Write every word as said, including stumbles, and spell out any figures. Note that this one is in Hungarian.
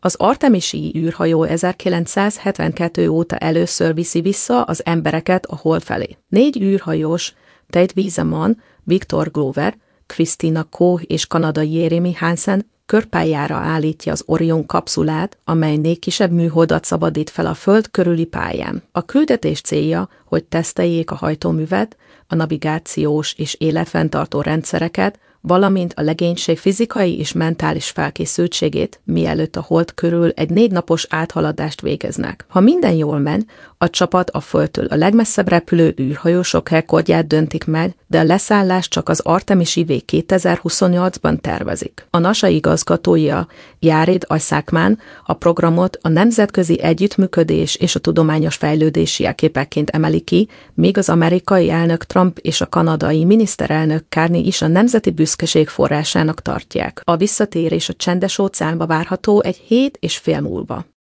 Az Artemisi űrhajó ezerkilencszázhetvenkettő óta először viszi vissza az embereket a Hold felé. Négy űrhajós, Tate Wiseman, Victor Glover, Christina Koch és kanadai Jeremy Hansen körpályára állítja az Orion kapszulát, amely négy kisebb műholdat szabadít fel a Föld körüli pályán. A küldetés célja, hogy teszteljék a hajtóművet, a navigációs és életfenntartó rendszereket, valamint a legénység fizikai és mentális felkészültségét, mielőtt a Hold körül egy négy napos áthaladást végeznek. Ha minden jól megy, a csapat a Földtől a legmesszebb repülő űrhajósok rekordját döntik meg, de a leszállás csak az Artemisi vé kétezer-huszonnyolcban tervezik. A NASA igazgatója, Jared Isaacman a programot a nemzetközi együttműködés és a tudományos fejlődés jelképeként emeli ki, míg az amerikai elnök Trump és a kanadai miniszterelnök Carney is a nemzeti büszkeség forrásának tartják. A visszatérés a Csendes-óceánba várható egy hét és fél múlva.